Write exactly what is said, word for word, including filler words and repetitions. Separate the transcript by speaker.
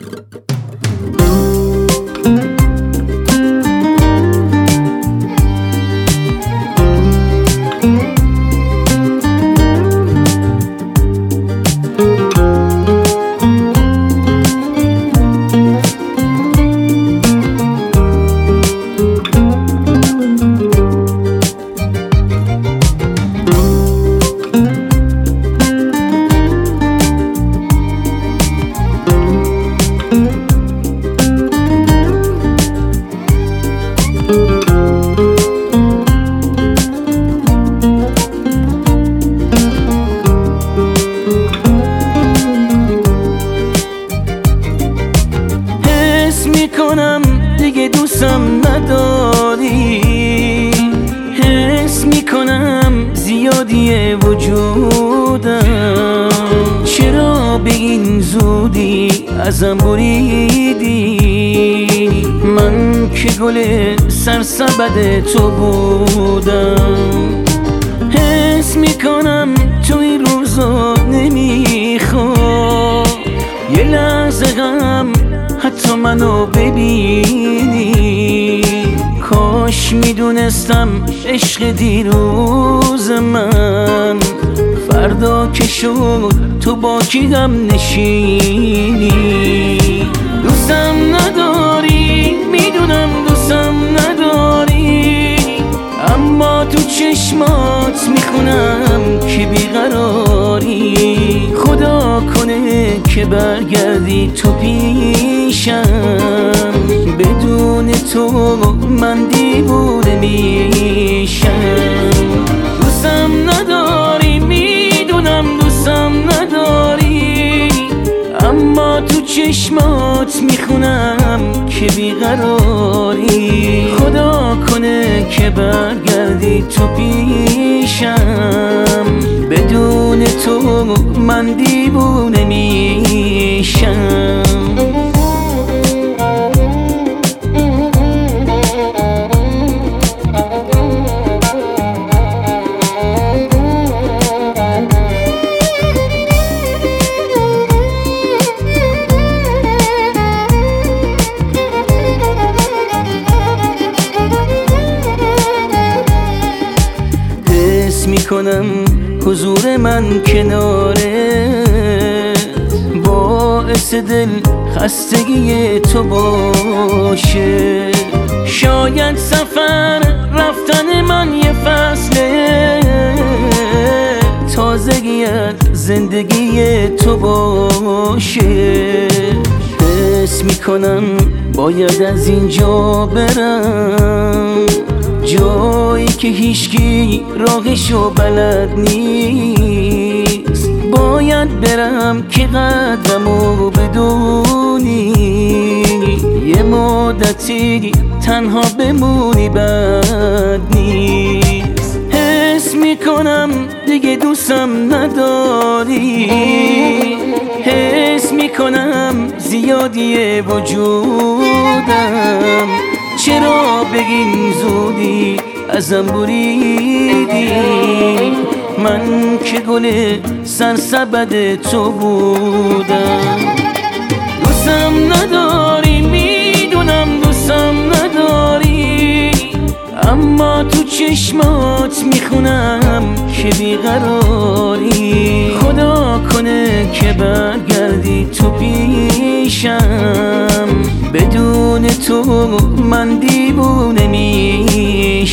Speaker 1: میکنم دیگه دوستم نداری، حس میکنم زیادی وجودم. چرا به این زودی ازم بریدی؟ من که گل سرسبد تو بودم. حس میکنم تو این روزا نمیخواد یه لحظه غم حتی منو ببینی. کاش میدونستم عشق دیروز من فردا که شد تو با کی غم نشینی. دوستم نداری، میدونم دوستم نداری، اما تو چشمات میخونم که بیقراری. خدا کنه که برگردی تو پیشم، بدون تو من دیوونه میشم. دوستم نداری، میدونم دوستم نداری، اما تو چشمات میخونم که بیقراری. خدا کنه که برگردی تو پیشم، بدون تو من دیوونه میشم. میکنم حضور من کناره باعث دل خستگی تو باشه. شاید سفر رفتن من یه فصله، تازگی از زندگی تو باشه. حس میکنم باید از اینجا برم، جایی که هیچکی راهشو بلد نیست. باید برم که قدرمو بدونی، یه مدتی تنها بمونی بد نیست. حس میکنم دیگه دوستم نداری، حس میکنم زیادی وجودم. چرا بگین زودی ازم بریدی؟ من که گل سرسبد تو بودم. دوستم نداری، میدونم دوستم نداری، اما تو چشمات میخونم که بیقراری. خدا کنه که برگردی تو پیشم، بدون تو من دیوونه میشم.